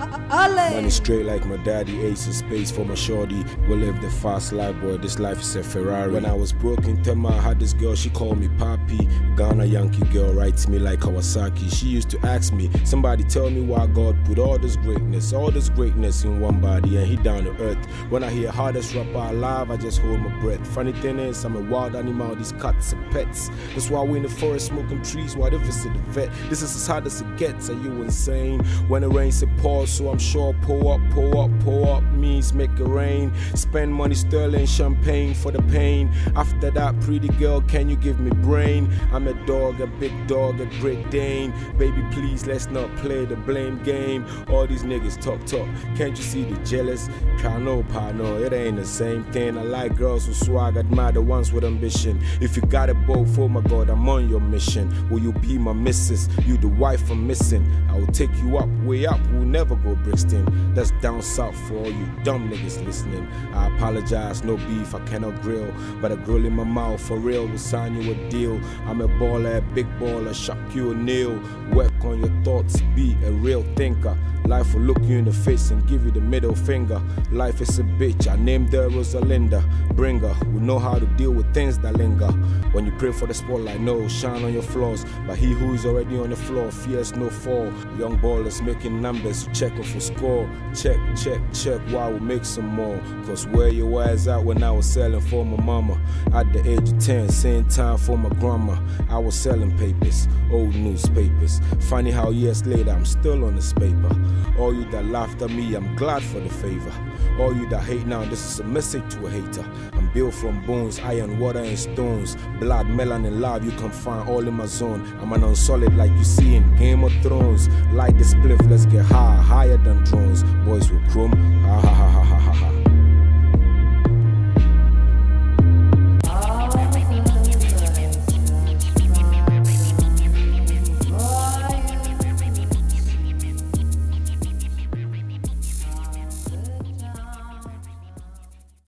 Money straight like my daddy, ace of space for my shorty. We live the fast life, boy, this life is a Ferrari. When I was broke in Tema, I had this girl, she called me Papi. Ghana Yankee girl writes me like Kawasaki. She used to ask me, somebody tell me why God put all this greatness in one body and he down to earth. When I hear hardest rapper alive, I just hold my breath. Funny thing is, I'm a wild animal, these cats are pets. That's why we in the forest smoking trees while they visit the vet. This is as hard as it gets, are you insane? When it rains it pours, so I'm sure pour up means make it rain. Spend money sterling champagne for the pain. After that, pretty girl, can you give me brain? I'm a dog, a big dog, a great Dane. Baby, please, let's not play the blame game. All these niggas talk, can't you see the jealous? Pano, it ain't the same thing. I like girls with swag, admire the ones with ambition. If you got it both, oh my God, I'm on your mission. Will you be my missus? You the wife I'm missing. I will take you up, way up, we'll never go Brixton. That's down south for all you dumb niggas listening. I apologize, no beef, I cannot grill. But a grill in my mouth, for real, we'll sign you a deal. I'm a baller, a big baller, Shaquille O'Neal. Work on your thoughts, be a real thinker. Life will look you in the face and give you the middle finger. Life is a bitch, I named her Rosalinda. Bring her, we know how to deal with things that linger. When you pray for the spotlight, no, shine on your flaws. But he who is already on the floor fears no fall. Young ballers making numbers, checking for score. Check, while we make some more. Cause where your ass at when I was selling for my mama? At the age of 10, same time for my grandma. I was selling papers, old newspapers. Funny how years later I'm still on this paper. All you that laughed at me, I'm glad for the favor. All you that hate now, this is a message to a hater. I'm built from bones, iron, water and stones. Blood, melanin, love, you can find all in my zone. I'm an unsolid like you see in Game of Thrones. Light the spliff, let's get higher than drones. Boys will chrome, ha ha ha ha ha.